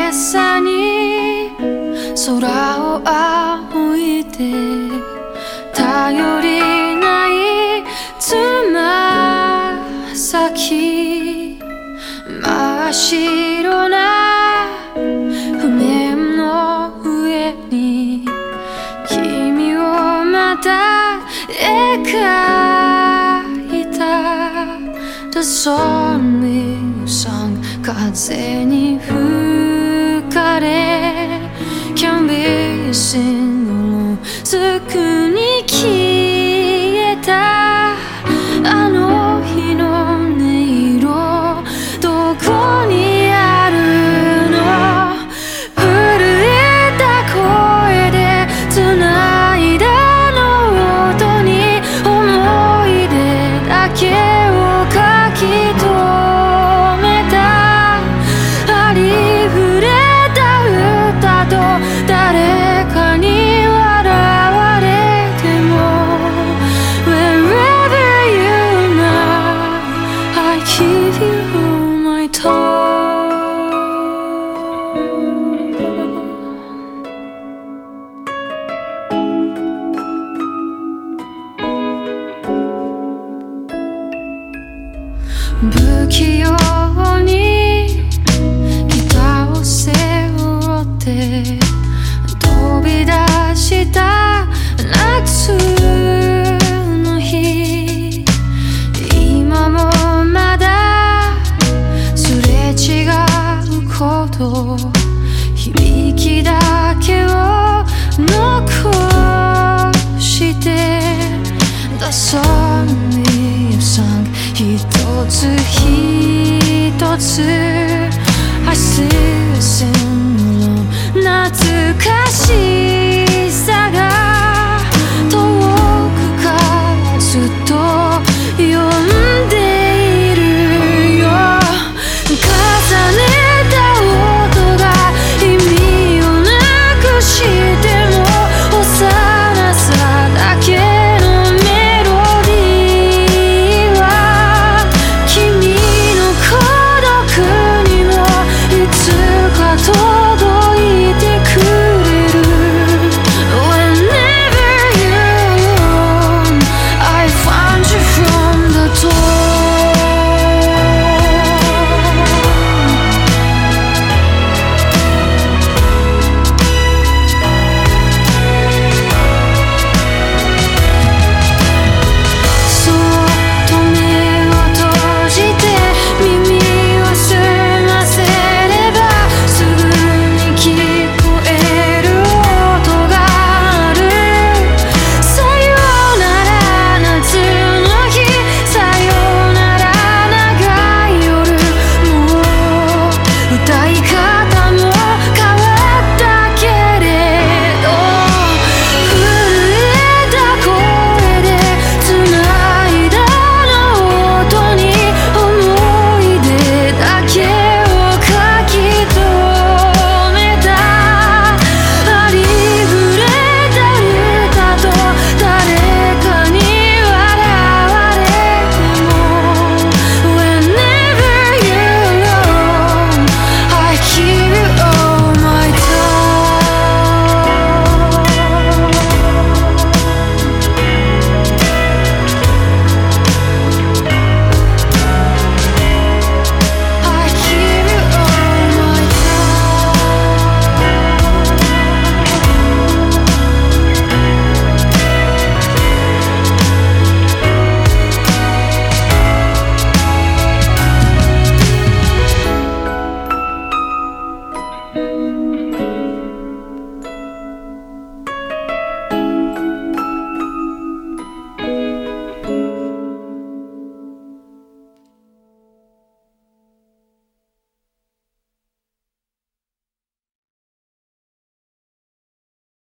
朝に空を仰いで頼りないつま先真っ白な船の上に君をまた描いた The song we sang 風に吹かれ Can be seen alone すぐに消えたあの日の音色どこにあるの震えた声で繋いだの音に思い出だけを書き留めたありふれた歌と誰かに笑われても Wherever you are I give you my time 不器用にギターを背負って飛び出した夏の日今もまだすれ違うこと響きだけを残してThe song we sang 一つ一つ I still sing alone 懐かしさが遠くからずっと呼んでいるよ重ねた音が意味をなくしても幼さだけのメロディーは君の孤独にもいつかと